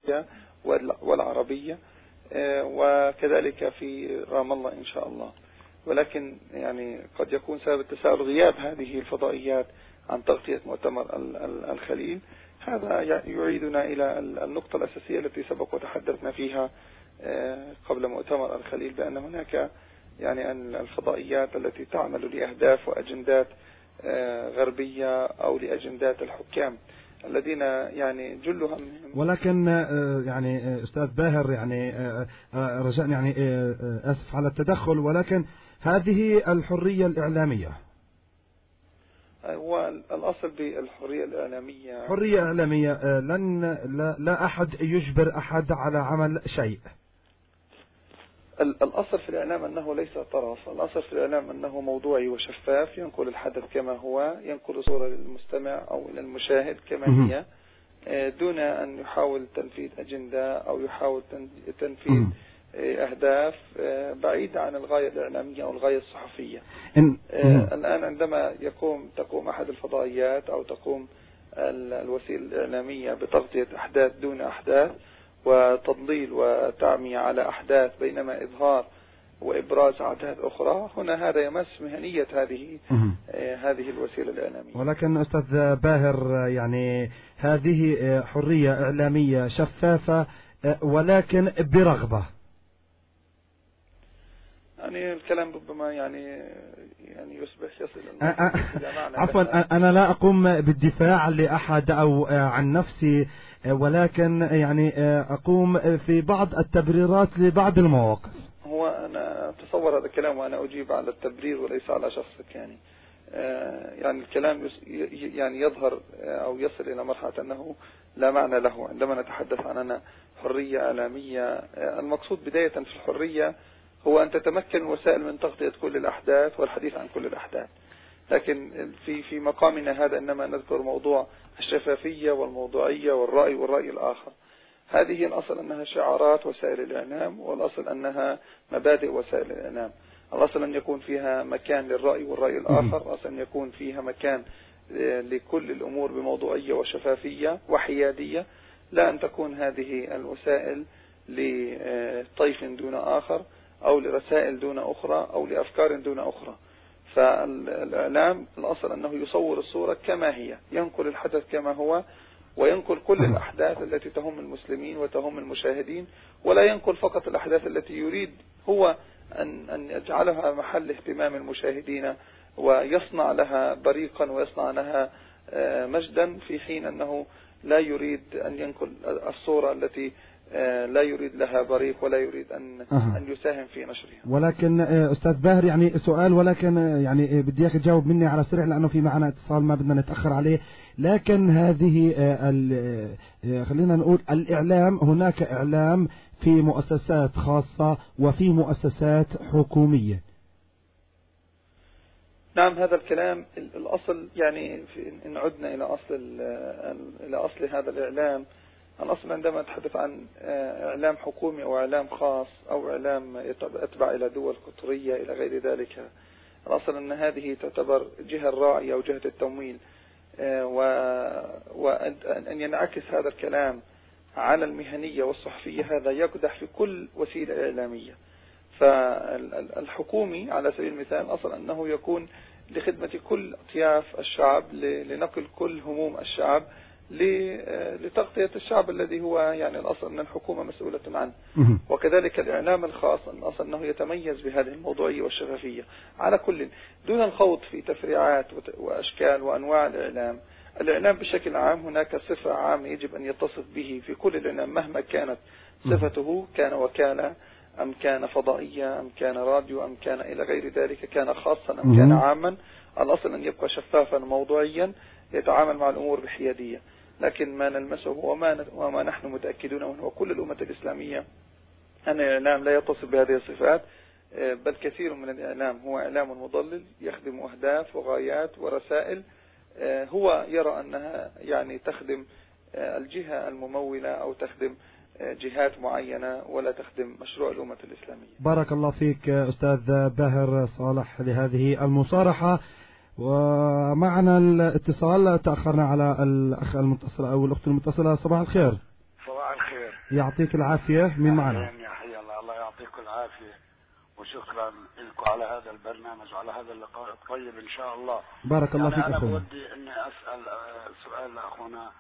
والعربية، وكذلك في رام الله إن شاء الله. ولكن يعني قد يكون سبب التساؤل غياب هذه الفضائيات عن تغطية مؤتمر الخليل. هذا يعيدنا إلى النقطة الأساسية التي سبق وتحدثنا فيها قبل مؤتمر الخليل، بأن هناك يعني الفضائيات التي تعمل لأهداف وأجندات غربية أو لأجندات الحكام الذين يعني جلهم. ولكن يعني أستاذ باهر يعني رجاء يعني آسف على التدخل، ولكن هذه الحرية الإعلامية والأصل بالحرية الإعلامية حرية إعلامية، لا أحد يجبر أحد على عمل شيء. الأصل في الإعلام أنه ليس طرف، الأصل في الإعلام أنه موضوعي وشفاف، ينقل الحدث كما هو، ينقل صورة للمستمع أو للمشاهد كما هي، دون أن يحاول تنفيذ أجندة أو يحاول تنفيذ أهداف بعيدة عن الغاية الإعلامية أو الغاية الصحفية. الآن عندما تقوم أحد الفضائيات أو تقوم الوسيلة الإعلامية بتغطية أحداث دون أحداث وتضليل وتعمية على أحداث بينما إظهار وإبراز أحداث أخرى، هنا هذا يمس مهنية هذه الوسيلة الإعلامية. ولكن أستاذ باهر يعني هذه حرية إعلامية شفافة ولكن برغبة. يعني الكلام ربما يعني يصل عفوا، أنا لا أقوم بالدفاع لأحد أو عن نفسي، ولكن يعني أقوم في بعض التبريرات لبعض المواقف. هو أنا أتصور هذا الكلام وأنا أجيب على التبرير وليس على شخصك. يعني الكلام يعني يظهر أو يصل إلى مرحلة أنه لا معنى له عندما نتحدث عن حرية إعلامية. المقصود بداية في الحرية هو أن تتمكن الوسائل من تغطية كل الأحداث والحديث عن كل الأحداث، لكن في مقامنا هذا إنما نذكر موضوع الشفافية والموضوعية والرأي الآخر. هذه الأصل أنها شعارات وسائل الإعلام، والأصل أنها مبادئ وسائل الإعلام. الأصل أن يكون فيها مكان للرأي والرأي الآخر، الأصل أن يكون فيها مكان لكل الأمور بموضوعية وشفافية وحيادية، لا أن تكون هذه الوسائل لطيف دون آخر أو لرسائل دون أخرى أو لأفكار دون أخرى. فالإعلام الأصل أنه يصور الصورة كما هي، ينقل الحدث كما هو، وينقل كل الأحداث التي تهم المسلمين وتهم المشاهدين، ولا ينقل فقط الأحداث التي يريد هو أن يجعلها محل اهتمام المشاهدين ويصنع لها بريقا ويصنع لها مجدا، في حين أنه لا يريد أن ينقل الصورة التي لا يريد لها بريق ولا يريد أن يساهم في نشرها. ولكن أستاذ باهر يعني سؤال، ولكن يعني بدي اياك تجاوب مني على سريع لأنه في معنا اتصال ما بدنا نتأخر عليه. لكن هذه خلينا نقول الإعلام، هناك إعلام في مؤسسات خاصة وفي مؤسسات حكومية. نعم، هذا الكلام الأصل يعني إن عدنا إلى أصل هذا الإعلام، الأصل عندما نتحدث عن إعلام حكومي أو إعلام خاص أو إعلام يتبع إلى دول قطرية إلى غير ذلك، الأصل أن هذه تعتبر جهة الراعي أو جهة التمويل، وأن ينعكس هذا الكلام على المهنية والصحفية هذا يقدح في كل وسيلة إعلامية. فالحكومي على سبيل المثال الأصل أنه يكون لخدمة كل أطياف الشعب، لنقل كل هموم الشعب، لتغطية الشعب الذي هو يعني الأصل أن الحكومة مسؤولة عنه. وكذلك الإعلام الخاص الأصل أنه يتميز بهذه الموضوعية والشفافية على كل، دون الخوض في تفريعات وأشكال وأنواع الإعلام. الإعلام بشكل عام هناك صفة عامة يجب أن يتصف به في كل الإعلام مهما كانت صفته، كان وكالة أم كان فضائية أم كان راديو أم كان إلى غير ذلك، كان خاصا أم كان عاما. الأصل أن يبقى شفافا موضوعيا يتعامل مع الأمور بحيادية. لكن ما نلمسه وما نحن متأكدون وهو كل الأمة الإسلامية أن الإعلام لا يتصف بهذه الصفات، بل كثير من الإعلام هو إعلام مضلل يخدم أهداف وغايات ورسائل هو يرى أنها يعني تخدم الجهة الممولة أو تخدم جهات معينة ولا تخدم مشروع الأمة الإسلامية. بارك الله فيك أستاذ باهر صالح لهذه المصارحة. ومعنا الاتصال، تأخرنا على الأخ المتصل أو الأخت المتصلة. صباح الخير. صباح الخير. بخير. يعطيك العافية. مين معنا؟ يا حي الله. الله يعطيك العافية وشكرا لكم على هذا البرنامج وعلى هذا اللقاء الطيب إن شاء الله. بارك الله فيك أنا أخونا. بودي أني أسأل سؤال لأخونا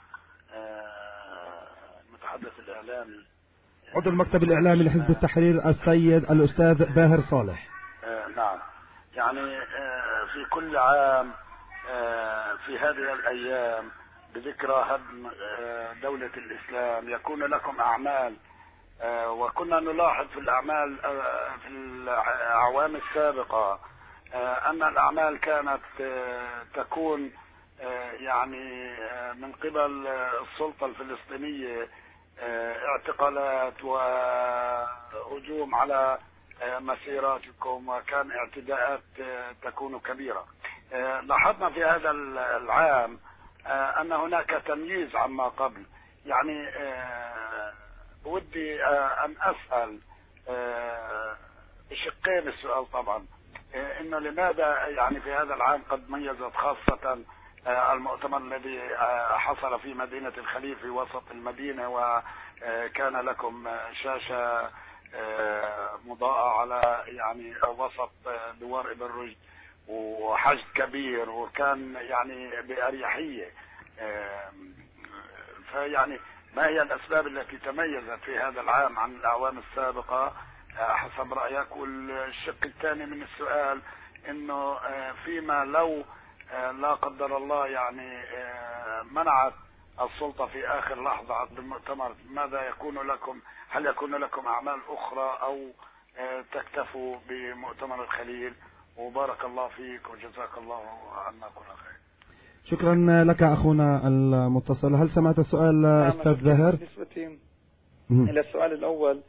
المتحدث الإعلامي عضو المكتب الإعلامي لحزب التحرير السيد الأستاذ باهر صالح. نعم، يعني في كل عام في هذه الأيام بذكرى هدم دولة الإسلام يكون لكم أعمال، وكنا نلاحظ في الأعمال في الأعوام السابقة أن الأعمال كانت تكون يعني من قبل السلطة الفلسطينية اعتقالات وهجوم على مسيراتكم، وكان اعتداءات تكون كبيرة. لاحظنا في هذا العام أن هناك تمييز عما قبل. يعني ودي أن أسأل بشقين السؤال طبعا، إنه لماذا يعني في هذا العام قد ميزت خاصة المؤتمر الذي حصل في مدينة الخليل في وسط المدينة، وكان لكم شاشة مضاءة على يعني وسط دوار ابن رشد وحشد كبير، وكان يعني بأريحية. فيعني ما هي الأسباب التي تميزت في هذا العام عن الأعوام السابقة حسب رأيك؟ والشق الثاني من السؤال إنه فيما لو لا قدر الله يعني منعت السلطة في آخر لحظة عن المؤتمر، ماذا يكون لكم؟ هل يكون لكم أعمال أخرى أو تكتفوا بمؤتمر الخليل؟ وبارك الله فيك وجزاك الله عنا كل خير. شكرا لك أخونا المتصل. هل سمعت السؤال أستاذ باهر؟ بالنسبة إلى السؤال الأول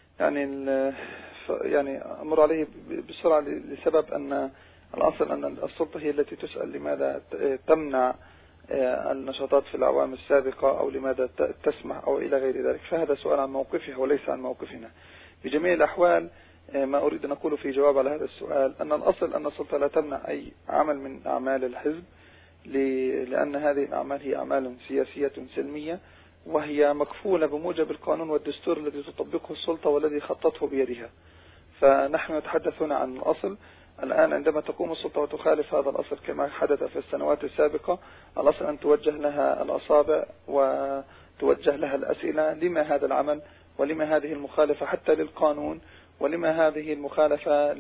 يعني أمر عليه بسرعة لسبب أن الأصل أن السلطة هي التي تسأل لماذا تمنع النشاطات في الأعوام السابقة أو لماذا تسمح أو إلى غير ذلك، فهذا سؤال عن موقفها وليس عن موقفنا. بجميع الأحوال ما أريد أن أقوله في جواب على هذا السؤال أن الأصل أن السلطة لا تمنع أي عمل من أعمال الحزب، لأن هذه الأعمال هي أعمال سياسية سلمية، وهي مكفولة بموجب القانون والدستور الذي تطبقه السلطة والذي خطته بيدها. فنحن نتحدث هنا عن الأصل. الآن عندما تقوم السلطة وتخالف هذا الأصل كما حدث في السنوات السابقة، الأصل أن توجه لها الأصابع وتوجه لها الأسئلة: لما هذا العمل؟ ولما هذه المخالفة حتى للقانون؟ ولما هذه المخالفة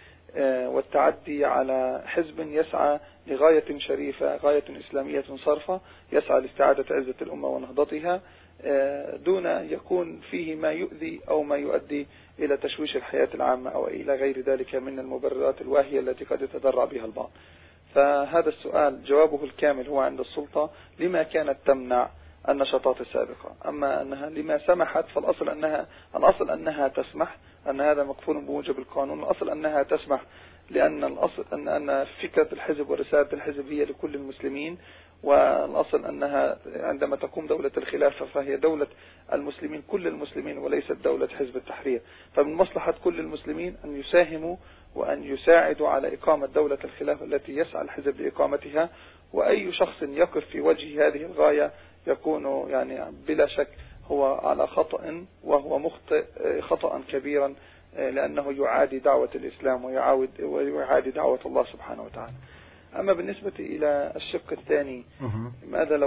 والتعدي على حزب يسعى لغاية شريفة، غاية إسلامية صرفة، يسعى لاستعادة عزة الأمة ونهضتها دون يكون فيه ما يؤذي أو ما يؤدي إلى تشويش الحياة العامة أو إلى غير ذلك من المبررات الواهية التي قد يتذرع بها البعض. فهذا السؤال جوابه الكامل هو عند السلطة لما كانت تمنع النشاطات السابقة. أما أنها لما سمحت فالأصل أنها تسمح، أن هذا مكفول بموجب القانون. الأصل أنها تسمح لأن الأصل أن فكرة الحزب ورسالة الحزب هي لكل المسلمين، والأصل أنها عندما تقوم دولة الخلافة فهي دولة المسلمين كل المسلمين وليست دولة حزب التحرير. فمن مصلحة كل المسلمين أن يساهموا وأن يساعدوا على إقامة دولة الخلافة التي يسعى الحزب لإقامتها، وأي شخص يقف في وجه هذه الغاية يكون يعني بلا شك هو على خطأ، وهو مخطئ خطأ كبيرا، لأنه يعادي دعوة الإسلام ويعادي دعوة الله سبحانه وتعالى. أما بالنسبة إلى الشق الثاني، ماذا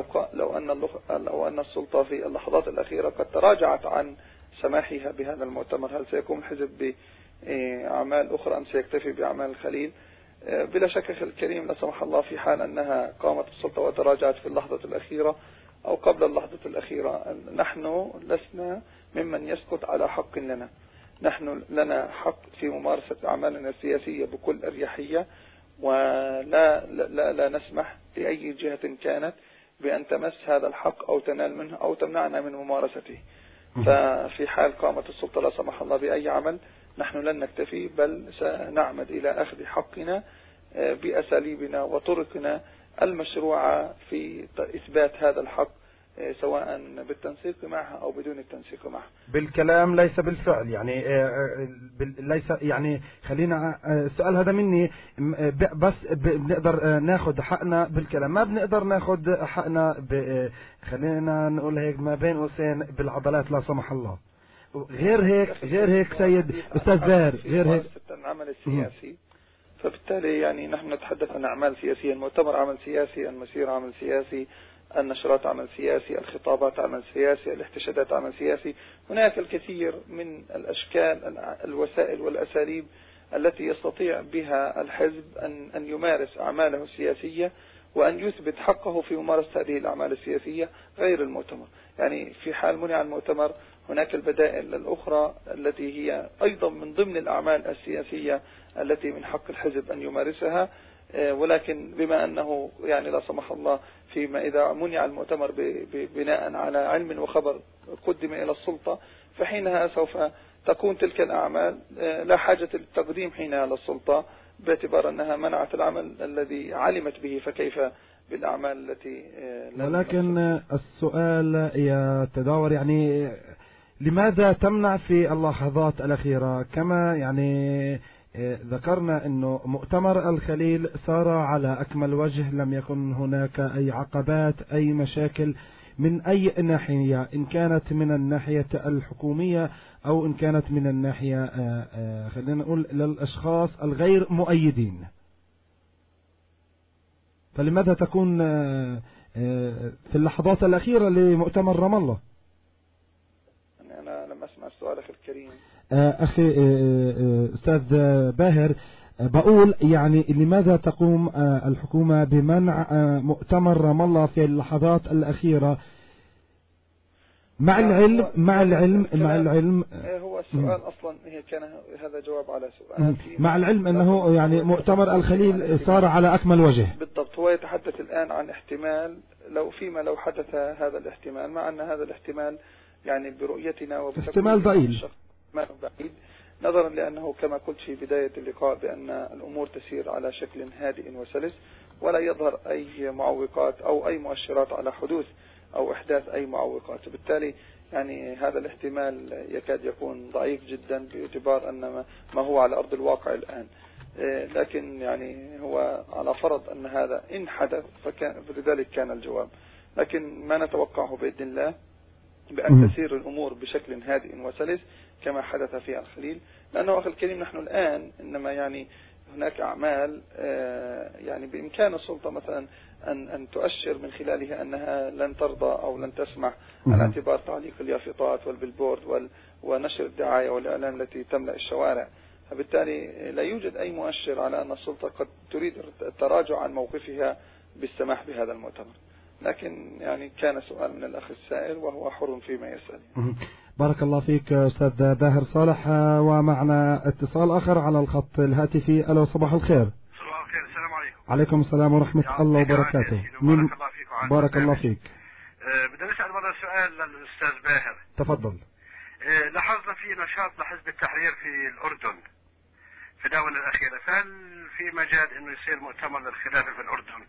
لو أن السلطة في اللحظات الأخيرة قد تراجعت عن سماحها بهذا المؤتمر، هل سيقوم الحزب بأعمال أخرى أم سيكتفي بأعمال الخليل؟ بلا شك أخي الكريم، لا سمح الله، في حال أنها قامت السلطة وتراجعت في اللحظة الأخيرة أو قبل اللحظة الأخيرة، نحن لسنا ممن يسقط على حق لنا. نحن لنا حق في ممارسة أعمالنا السياسية بكل أريحية، ولا لا لا نسمح لأي جهة كانت بأن تمس هذا الحق أو تنال منه أو تمنعنا من ممارسته. ففي حال قامت السلطة لا سمح الله بأي عمل، نحن لن نكتفي، بل سنعمد إلى أخذ حقنا بأساليبنا وطرقنا المشروعة في إثبات هذا الحق سواء بالتنسيق معها أو بدون التنسيق معها. بالكلام ليس بالفعل، يعني ليس يعني خلينا السؤال هذا مني بس بنقدر ناخذ حقنا بالكلام، ما بنقدر ناخذ حقنا خلينا نقول هيك ما بين قوسين بالعضلات لا سمح الله. غير هيك سيد أستاذ باهر، غير هيك العمل السياسي. فبالتالي يعني نحن نتحدث عن أعمال سياسية، المؤتمر عمل سياسي، المسيرة عمل سياسي، النشرات عمل سياسي، الخطابات عمل سياسي، الاحتشادات عمل سياسي. هناك الكثير من الأشكال، الوسائل والأساليب التي يستطيع بها الحزب أن يمارس أعماله السياسية وأن يثبت حقه في ممارسة هذه الأعمال السياسية غير المؤتمر. يعني في حال منع المؤتمر هناك البدائل الأخرى التي هي أيضا من ضمن الأعمال السياسية التي من حق الحزب أن يمارسها، ولكن بما أنه يعني لا سمح الله فيما إذا منع المؤتمر بناء على علم وخبر قدم إلى السلطة، فحينها سوف تكون تلك الأعمال لا حاجة للتقديم حينها للسلطة، باعتبار أنها منعت العمل الذي علمت به، فكيف بالأعمال التي ولكن السؤال يتداور يعني لماذا تمنع في اللحظات الأخيرة؟ كما يعني ذكرنا أنه مؤتمر الخليل سار على أكمل وجه، لم يكن هناك أي عقبات أي مشاكل من أي ناحية، إن كانت من الناحية الحكومية أو إن كانت من الناحية خلينا نقول للأشخاص الغير مؤيدين. فلماذا تكون في اللحظات الأخيرة لمؤتمر رام الله؟ أنا لم أسمع السؤال أخي الكريم. أخي أستاذ باهر، بقول يعني لماذا تقوم الحكومة بمنع مؤتمر رام الله في اللحظات الأخيرة مع العلم هو السؤال أصلا كان هذا جواب على سؤال مع العلم أنه يعني مؤتمر الخليل صار على أكمل وجه. بالضبط. هو يتحدث الآن عن احتمال لو حدث هذا الاحتمال، مع أن هذا الاحتمال يعني برؤيتنا احتمال ضئيل بعيد، نظرا لأنه كما قلت في بداية اللقاء بأن الأمور تسير على شكل هادئ وسلس، ولا يظهر أي معوقات أو أي مؤشرات على حدوث أو إحداث أي معوقات. وبالتالي يعني هذا الاحتمال يكاد يكون ضعيف جدا باعتبار أن ما هو على أرض الواقع الآن. لكن يعني هو على فرض أن هذا إن حدث فلذلك كان الجواب، لكن ما نتوقعه بإذن الله بأن تسير الأمور بشكل هادئ وسلس كما حدث في الخليل. لأنه أخي الكريم نحن الآن إنما يعني هناك أعمال يعني بإمكان السلطة مثلا أن تؤشر من خلالها أنها لن ترضى أو لن تسمح، على اعتبار تعليق اليافطات والبلبورد ونشر الدعاية والإعلام التي تملأ الشوارع. فبالتالي لا يوجد أي مؤشر على أن السلطة قد تريد التراجع عن موقفها بالسماح بهذا المؤتمر. لكن يعني كان سؤال من الأخ السائل وهو حر فيما يسأل. بارك الله فيك أستاذ باهر صالح. ومعنا اتصال آخر على الخط الهاتفي. ألو صباح الخير. صباح الخير. السلام عليكم. عليكم السلام ورحمة الله وبركاته. بارك الله فيك. بدنا نسأل مرة سؤال للأستاذ باهر. تفضل. لاحظنا في نشاط لحزب التحرير في الأردن في الآونة الأخيرة، فهل في مجال إنه يصير مؤتمر للخلافة في الأردن؟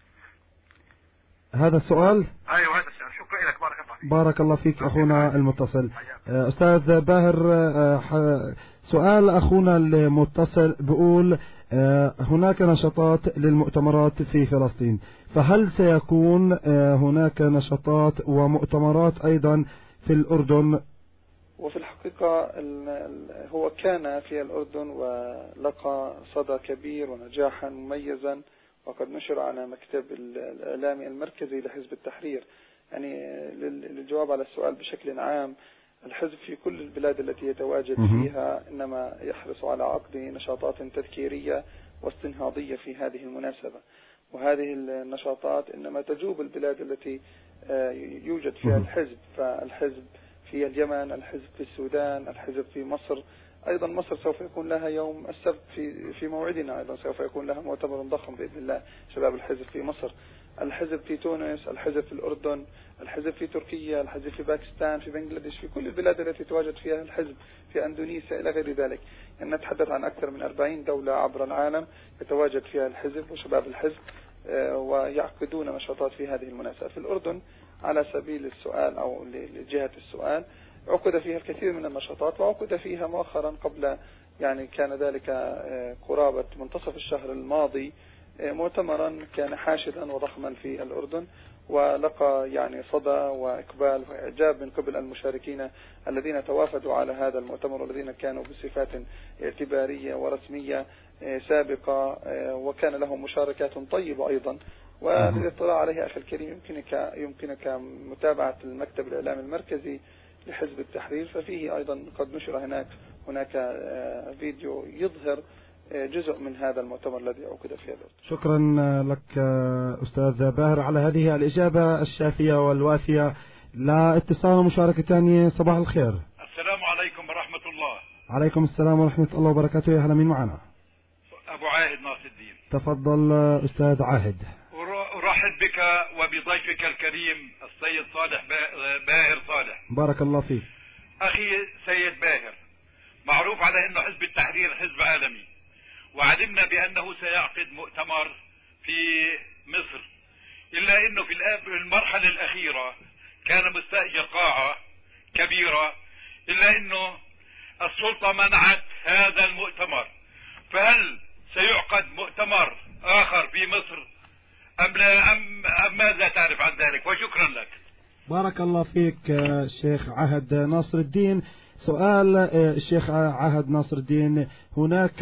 هذا السؤال؟ أيوة هذا السؤال. شكرا لك. بارك الله فيك. بارك الله فيك أخونا المتصل. أستاذ باهر، سؤال أخونا المتصل بيقول هناك نشاطات للمؤتمرات في فلسطين، فهل سيكون هناك نشاطات ومؤتمرات أيضا في الأردن؟ وفي الحقيقة هو كان في الأردن ولقى صدى كبير ونجاحا مميزا، وقد نشر على مكتب الإعلامي المركزي لحزب التحرير. يعني للجواب على السؤال بشكل عام، الحزب في كل البلاد التي يتواجد فيها إنما يحرص على عقد نشاطات تذكيرية واستنهاضية في هذه المناسبة، وهذه النشاطات إنما تجوب البلاد التي يوجد فيها الحزب. فالحزب في اليمن، الحزب في السودان، الحزب في مصر، أيضا مصر سوف يكون لها يوم السبت في موعدنا، أيضا سوف يكون لها مؤتمر ضخم بإذن الله شباب الحزب في مصر، الحزب في تونس، الحزب في الأردن، الحزب في تركيا، الحزب في باكستان، في بنغلاديش، في كل البلاد التي تواجد فيها الحزب، في أندونيسيا إلى غير ذلك. يعني نتحدث عن أكثر من 40 دولة عبر العالم يتواجد فيها الحزب وشباب الحزب ويعقدون نشاطات في هذه المناسبة. في الأردن على سبيل السؤال أو لجهة السؤال. عقد فيها الكثير من النشاطات، وعقد فيها مؤخرا قبل يعني كان ذلك قرابة منتصف الشهر الماضي مؤتمرا كان حاشدا وضخما في الأردن، ولقى يعني صدى وإقبال وإعجاب من قبل المشاركين الذين توافدوا على هذا المؤتمر، والذين كانوا بصفات اعتبارية ورسمية سابقة، وكان لهم مشاركات طيبة أيضا. وللاطلاع عليها أخي الكريم يمكنك متابعة المكتب الإعلامي المركزي لحزب التحرير، ففيه أيضا قد نشر هناك فيديو يظهر جزء من هذا المؤتمر الذي عقد في الأردن. شكرا لك أستاذ باهر على هذه الإجابة الشافية والوافية. لا اتصال ومشاركة ثانية. صباح الخير. السلام عليكم ورحمة الله. عليكم السلام ورحمة الله وبركاته. يا هلا، مين معنا؟ أبو عاهد ناصر الدين. تفضل أستاذ عاهد. أرحب بك وبضيفك الكريم السيد صالح باهر صالح. بارك الله فيك. أخي سيد باهر، معروف على أنه حزب التحرير حزب عالمي، وعلمنا بأنه سيعقد مؤتمر في مصر، إلا أنه في المرحلة الأخيرة كان مستأجر قاعة كبيرة، إلا أنه السلطة منعت هذا المؤتمر. فهل سيعقد مؤتمر آخر في مصر أم لا، أم ماذا تعرف عن ذلك؟ وشكرا لك. بارك الله فيك الشيخ عهد ناصر الدين. سؤال الشيخ عهد ناصر الدين، هناك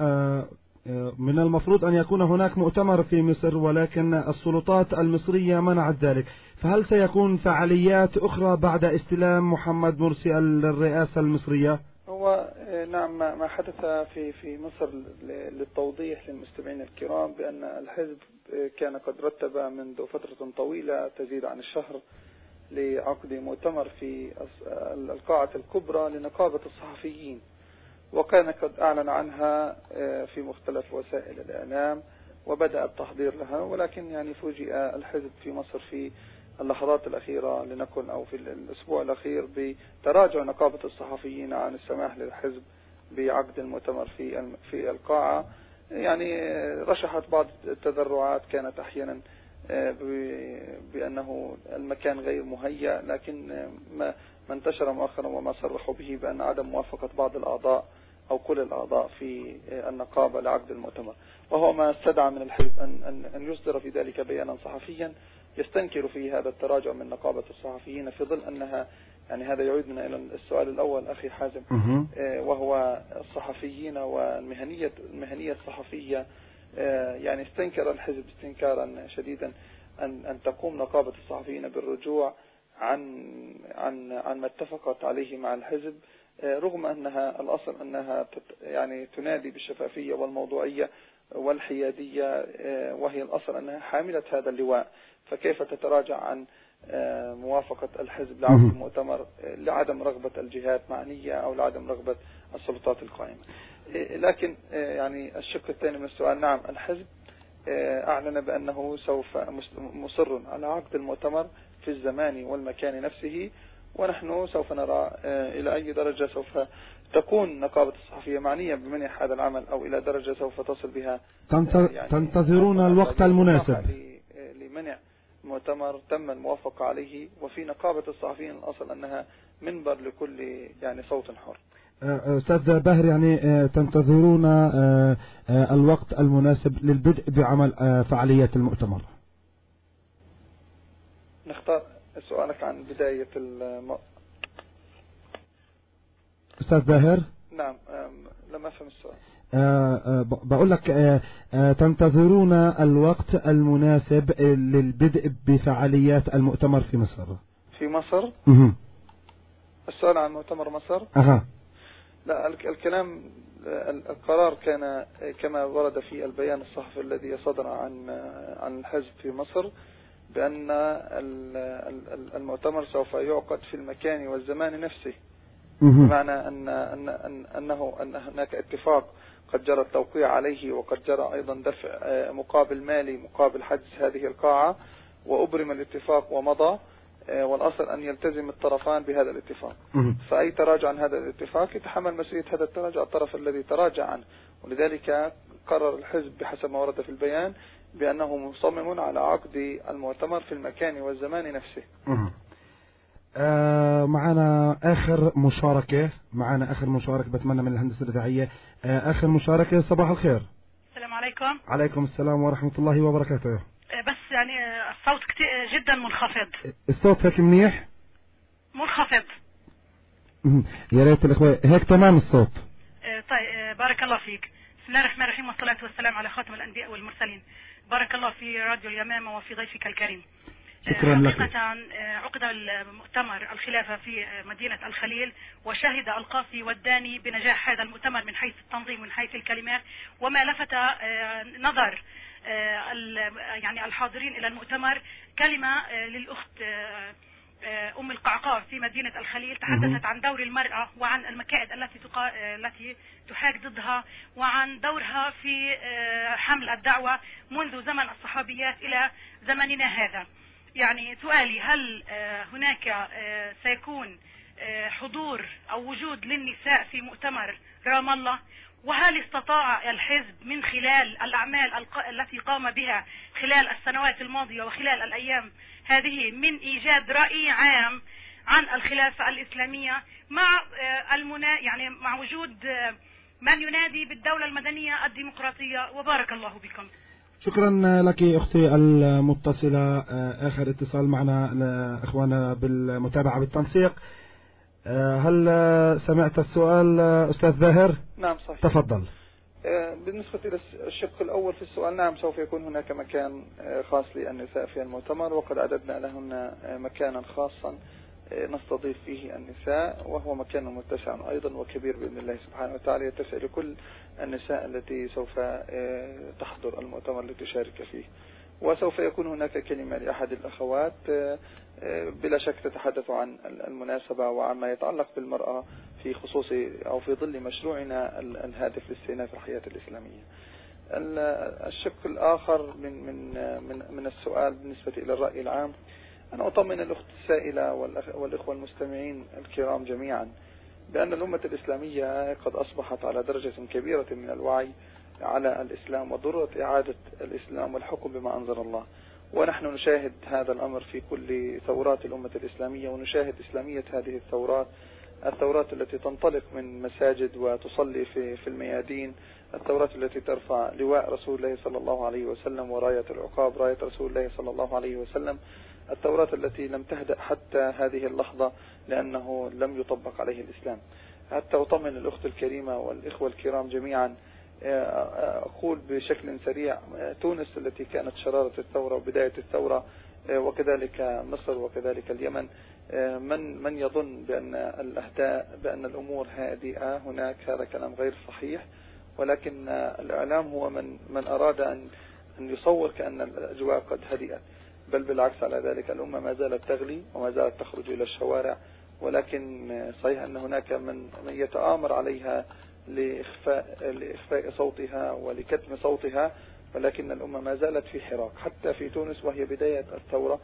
من المفروض أن يكون هناك مؤتمر في مصر، ولكن السلطات المصرية منعت ذلك، فهل سيكون فعاليات أخرى بعد استلام محمد مرسي الرئاسة المصرية؟ هو نعم، ما حدث في مصر للتوضيح للمستمعين الكرام بأن الحزب كان قد رتب منذ فترة طويلة تزيد عن الشهر لعقد مؤتمر في القاعة الكبرى لنقابة الصحفيين، وكان قد أعلن عنها في مختلف وسائل الإعلام وبدأ التحضير لها، ولكن يعني فوجئ الحزب في مصر في اللحظات الأخيرة لنكن أو في الأسبوع الأخير بتراجع نقابة الصحفيين عن السماح للحزب بعقد المؤتمر في القاعة. يعني رشحت بعض التذرعات كانت أحيانا بأنه المكان غير مهيأ، لكن ما انتشر مؤخرا وما صرحوا به بأن عدم موافقة بعض الأعضاء أو كل الأعضاء في النقابة لعقد المؤتمر، وهو ما استدعى من الحزب أن يصدر في ذلك بيانا صحفيا يستنكر فيه هذا التراجع من نقابة الصحفيين، في ظل أنها يعني هذا يعيدنا إلى السؤال الأول أخي حازم، وهو الصحفيين والمهنية الصحفية. يعني استنكر الحزب استنكارا شديدا أن تقوم نقابة الصحفيين بالرجوع عن ما اتفقت عليه مع الحزب، رغم أنها الأصل أنها يعني تنادي بالشفافية والموضوعية والحيادية، وهي الأصل أنها حاملة هذا اللواء، فكيف تتراجع عن موافقة الحزب لعقد المؤتمر لعدم رغبة الجهات معنية أو لعدم رغبة السلطات القائمة؟ لكن يعني الشق الثاني من السؤال، نعم الحزب أعلن بأنه سوف مصر على عقد المؤتمر في الزمان والمكان نفسه، ونحن سوف نرى إلى أي درجة سوف تكون نقابة الصحفية معنية بمنح هذا العمل، أو إلى درجة سوف تصل بها. يعني تنتظرون الوقت المناسب لمنع مؤتمر تم الموافقة عليه، وفي نقابة الصحفيين الأصل أنها منبر لكل يعني صوت حر. أستاذ باهر، يعني تنتظرون الوقت المناسب للبدء بعمل فعاليات المؤتمر؟ نختار سؤالك عن بداية أستاذ باهر. نعم، لم أفهم السؤال. بقول لك تنتظرون الوقت المناسب للبدء بفعاليات المؤتمر في مصر؟ في مصر؟ السؤال عن مؤتمر مصر؟ لا، الكلام القرار كان كما ورد في البيان الصحفي الذي صدر عن الحزب في مصر بأن المؤتمر سوف يعقد في المكان والزمان نفسه، بمعنى أن هناك اتفاق قد جرى التوقيع عليه، وقد جرى أيضا دفع مقابل مالي مقابل حجز هذه القاعة، وأبرم الاتفاق ومضى، والأصل أن يلتزم الطرفان بهذا الاتفاق. فأي تراجع عن هذا الاتفاق يتحمل مسؤولية هذا التراجع الطرف الذي تراجع عنه، ولذلك قرر الحزب بحسب ما ورد في البيان بأنه مصمم على عقد المؤتمر في المكان والزمان نفسه. معنا آخر مشاركة بتمنى من الهندسة الإذاعية آخر مشاركة. صباح الخير. السلام عليكم. عليكم السلام ورحمة الله وبركاته. بس يعني الصوت كتير جدا منخفض. الصوت هيك منيح؟ منخفض. يا ريت الإخوة هيك تمام الصوت. طيب بارك الله فيك. بسم الله الرحمن الرحيم والصلاة والسلام على خاتم الأنبياء والمرسلين. بارك الله في راديو اليمامة وفي ضيفك الكريم. شكرا لك. حقيقة عقد المؤتمر الخلافة في مدينة الخليل، وشهد القاصي والداني بنجاح هذا المؤتمر من حيث التنظيم ومن حيث الكلمات، وما لفت نظر يعني الحاضرين إلى المؤتمر كلمة للأخت أم القعقاع في مدينة الخليل، تحدثت عن دور المرأة وعن المكائد التي تحاك ضدها، وعن دورها في حمل الدعوة منذ زمن الصحابيات إلى زمننا هذا. يعني سؤالي، هل هناك سيكون حضور أو وجود للنساء في مؤتمر رام الله؟ وهل استطاع الحزب من خلال الأعمال التي قام بها خلال السنوات الماضية وخلال الأيام هذه من إيجاد رأي عام عن الخلافة الإسلامية مع يعني مع وجود من ينادي بالدولة المدنية الديمقراطية؟ وبارك الله بكم. شكرا لك أختي المتصلة. آخر اتصال معنا لإخوانا بالمتابعة بالتنسيق. هل سمعت السؤال أستاذ باهر؟ نعم صحيح. تفضل. بالنسبة إلى الشق الأول في السؤال، نعم سوف يكون هناك مكان خاص للنساء في المؤتمر، وقد أعددنا لهن مكانا خاصا نستضيف فيه النساء، وهو مكان متسع أيضا وكبير بإذن الله سبحانه وتعالى، يتسع لكل النساء التي سوف تحضر المؤتمر لتشارك فيه. وسوف يكون هناك كلمة لأحد الأخوات بلا شك تتحدث عن المناسبة وعما يتعلق بالمرأة في خصوص أو في ظل مشروعنا الهادف لاستئناف الحياة الإسلامية. الشق الآخر من السؤال بالنسبة إلى الرأي العام، أنا أطمن الأخت السائلة والإخوة المستمعين الكرام جميعا بأن الأمة الإسلامية قد أصبحت على درجة كبيرة من الوعي على الإسلام وضرورة إعادة الإسلام والحكم بما أنزل الله، ونحن نشاهد هذا الأمر في كل ثورات الأمة الإسلامية، ونشاهد إسلامية هذه الثورات التي تنطلق من مساجد وتصلي في الميادين، الثورات التي ترفع لواء رسول الله صلى الله عليه وسلم وراية العقاب راية رسول الله صلى الله عليه وسلم، الثورات التي لم تهدأ حتى هذه اللحظة لأنه لم يطبق عليه الإسلام. حتى أطمن الأخت الكريمة والإخوة الكرام جميعا، أقول بشكل سريع، تونس التي كانت شرارة الثورة وبداية الثورة، وكذلك مصر وكذلك اليمن، من يظن بأن الأمور هادئة هناك، هذا كلام غير صحيح، ولكن الإعلام هو من أراد أن يصور كأن الأجواء قد هدئت، بل بالعكس على ذلك، الأمة ما زالت تغلي وما زالت تخرج إلى الشوارع، ولكن صحيح أن هناك من يتآمر عليها لإخفاء صوتها ولكتم صوتها، ولكن الأمة ما زالت في حراك حتى في تونس وهي بداية الثورة،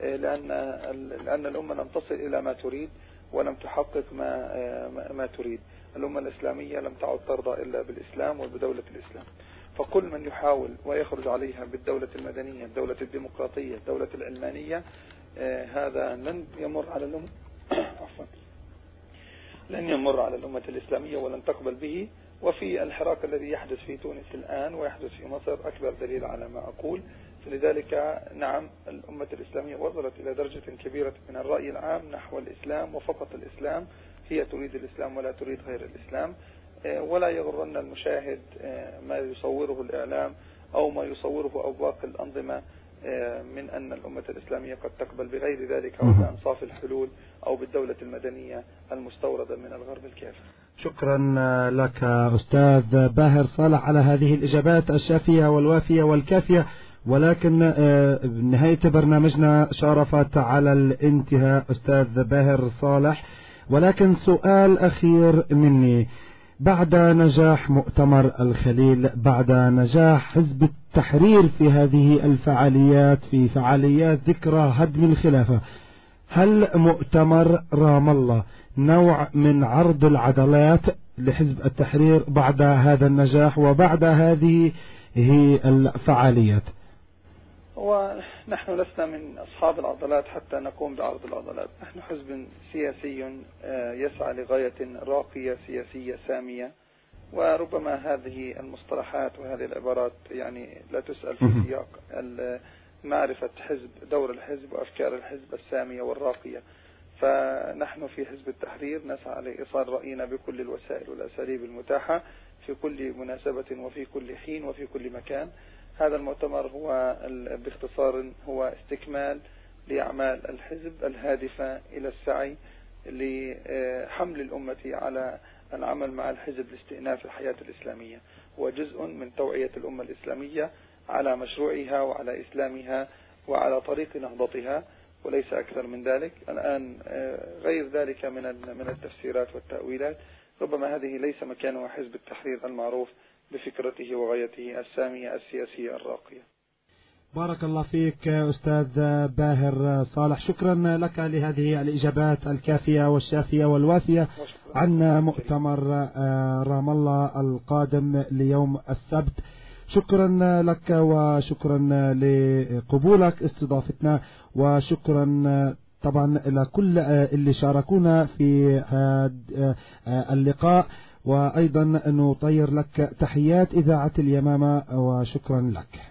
لأن الأمة لم تصل إلى ما تريد ولم تحقق ما تريد. الأمة الإسلامية لم تعد ترضى إلا بالإسلام وبدولة الإسلام، فكل من يحاول ويخرج عليها بالدولة المدنية، الدولة الديمقراطية، الدولة العلمانية، هذا لن يمر على الأمة لن يمر على الأمة الإسلامية ولن تقبل به. وفي الحراك الذي يحدث في تونس الآن ويحدث في مصر أكبر دليل على ما أقول. فلذلك نعم، الأمة الإسلامية وصلت إلى درجة كبيرة من الرأي العام نحو الإسلام وفقط الإسلام، هي تريد الإسلام ولا تريد غير الإسلام. ولا يغرن المشاهد ما يصوره الإعلام أو ما يصوره أبواق الأنظمة من أن الأمة الإسلامية قد تقبل بغير ذلك أو بأنصاف الحلول أو بالدولة المدنية المستوردة من الغرب الكافر. شكرا لك أستاذ باهر صالح على هذه الإجابات الشافية والوافية والكافية، ولكن نهاية برنامجنا شرفت على الانتهاء أستاذ باهر صالح، ولكن سؤال أخير مني. بعد نجاح مؤتمر الخليل، بعد نجاح حزب التحرير في هذه الفعاليات، في فعاليات ذكرى هدم الخلافة، هل مؤتمر رام الله نوع من عرض العضلات لحزب التحرير بعد هذا النجاح وبعد هذه الفعاليات؟ ونحن لسنا من أصحاب العضلات حتى نقوم بعرض العضلات. نحن حزب سياسي يسعى لغاية راقية سياسية سامية، وربما هذه المصطلحات وهذه العبارات يعني لا تسأل في سياق معرفة حزب، دور الحزب وأفكار الحزب السامية والراقية. فنحن في حزب التحرير نسعى لإيصال رأينا بكل الوسائل والأساليب المتاحة في كل مناسبة وفي كل حين وفي كل مكان. هذا المؤتمر هو باختصار هو استكمال لأعمال الحزب الهادفة إلى السعي لحمل الأمة على العمل مع الحزب لاستئناف الحياة الإسلامية، هو جزء من توعية الأمة الإسلامية على مشروعها وعلى إسلامها وعلى طريق نهضتها، وليس أكثر من ذلك. الآن غير ذلك من التفسيرات والتأويلات، ربما هذه ليس مكانها حزب التحرير المعروف بفكرته وغايته السامية السياسية الراقية. بارك الله فيك أستاذ باهر صالح، شكرا لك لهذه الإجابات الكافية والشافية والوافية عن مؤتمر رام الله القادم ليوم السبت. شكرا لك وشكرا لقبولك استضافتنا، وشكرا طبعا لكل اللي شاركونا في هذا اللقاء، وأيضا نطير لك تحيات إذاعة اليمامة وشكرا لك.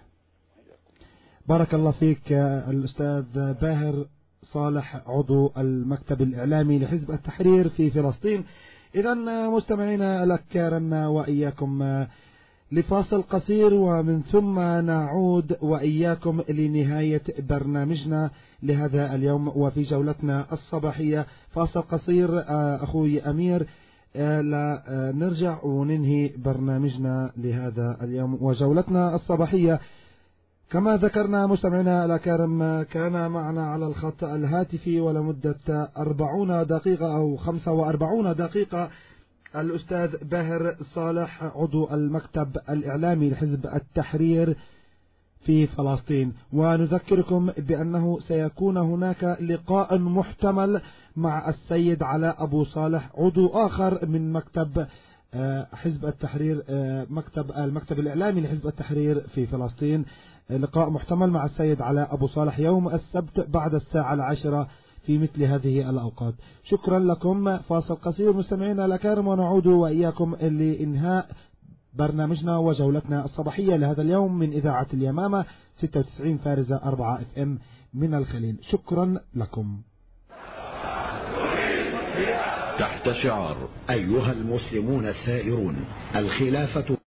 بارك الله فيك الأستاذ باهر صالح عضو المكتب الإعلامي لحزب التحرير في فلسطين. إذا مستمعينا الأكارم وإياكم لفاصل قصير، ومن ثم نعود وإياكم لنهاية برنامجنا لهذا اليوم وفي جولتنا الصباحية. فاصل قصير أخوي أمير، لا نرجع وننهي برنامجنا لهذا اليوم وجولتنا الصباحية. كما ذكرنا مستمعينا الأكارم، كان معنا على الخط الهاتفي ولمدة 40 دقيقة أو 45 دقيقة الأستاذ باهر صالح عضو المكتب الإعلامي لحزب التحرير في فلسطين. ونذكركم بأنه سيكون هناك لقاء محتمل مع السيد علاء أبو صالح عضو آخر من مكتب حزب التحرير، المكتب الإعلامي لحزب التحرير في فلسطين. لقاء محتمل مع السيد علاء أبو صالح يوم السبت بعد الساعة 10 في مثل هذه الأوقات. شكرا لكم. فاصل قصير مستمعينا الأكارم، ونعود وإياكم لإنهاء برنامجنا وجولتنا الصباحية لهذا اليوم من إذاعة اليمامة 96 فارزة 4 FM من الخليل. شكرا لكم. تحت شعار أيها المسلمون الثائرون، الخلافة